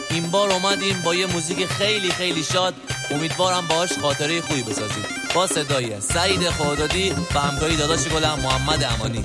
این بار اومدیم با یه موزیک خیلی خیلی شاد، امیدوارم باهاش خاطره خوبی بسازید. با صدای سعید خردادی و همکاری داداش گلم محمد امانی.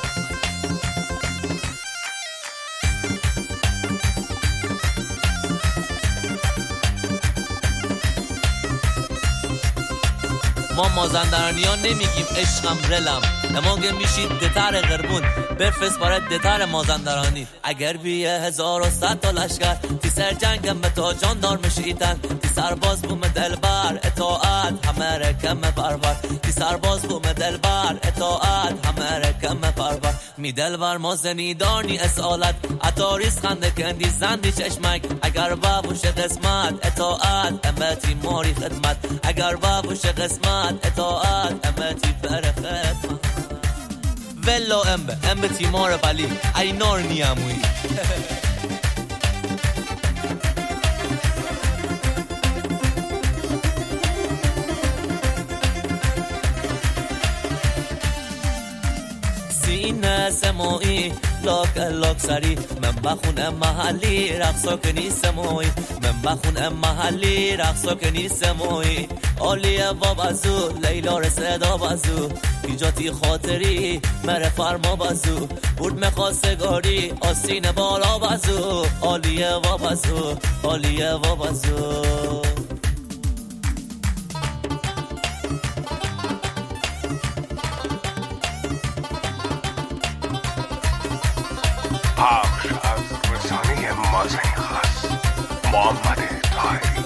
ما مازندرانیان نمیگیم عشقم رلم، اما که میشید دتر قربون بفرست برای دتر مازندرانی. اگر بیه 1100 تا لشکر تی سر جنگم به تا جان دار مشیدن، تی سرباز بوم دلبر اطاعت همه رکم بربر، تی سرباز بوم دلبر اطاعت همه رکم بربر. می دلبر ما زنیدانی اسالت اتاریس خنده کندی زندی چشمک، اگر بابوش قسمت اطاعت امتی ماری خدمت، اگر بابوش قسمت اطاعت امتی پر خدمت. ولو امبه تیمار بلی ای نار نیاموی. سینه سموئی لاک لاک سری من بخون محلی رقصا کنی سموئی، من بخون محلی رقصا کنی سموئی. عالیه بابازو لیلا رسدا بازو ایجاتی خاطری مره فرما بازو بود مخواستگاری آسین بالا بازو. عالیه بابازو عالیه بابازو. پخش از رسانه مازنی خاص محمد طاهری.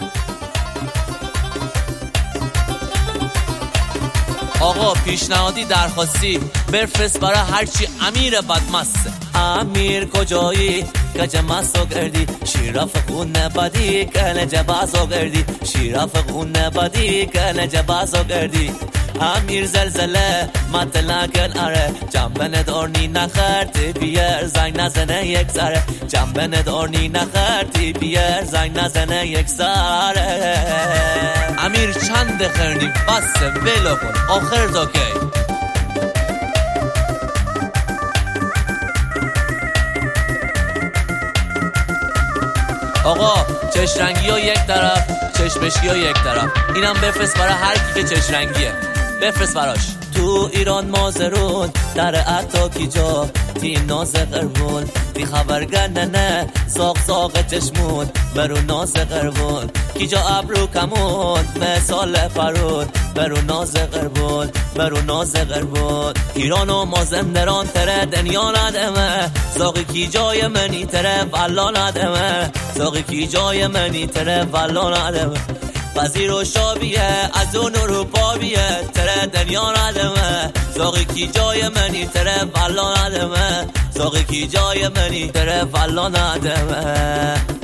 آقا پیشنهادی درخواستی بفرست برای هرچی امیر بدمسته. امیر کجایی کج مسو کردی شیراف خون بدی کلج بازو کردی، شیراف خون بدی کلج بازو کردی. امیر زلزله مطلع کن اره جنبه ندارنی نخرتی بیار زنگ نزنه یک سره، جنبه ندارنی نخرتی بیار زنگ نزنه یک سره. امیر چند خرنی بسته ولو کن آخر تا کی. آقا چشرنگی ها یک طرف چشمشکی ها یک طرف، اینم بفرست برای هر کی که چشرنگیه بفرست براش. تو ایران مازرون در عطا کی جا تی ناز قربون تی خبرگر نه ساق ساق چشمون برو ناز قربون کی جا ابرو کمون مثال فرود برو ناز قربون برو ناز قربون. ایران و مازندران تره دنیا ندمه ساقی کی جای منی تره والا ندمه، ساقی کی جای منی تره والا ندمه. وزیر و شابیه از اون اروپابیه تره دنیا ندمه، ساقی کی جای منی تره والا ندمه، ساقی کی جای منی تره والا ندمه.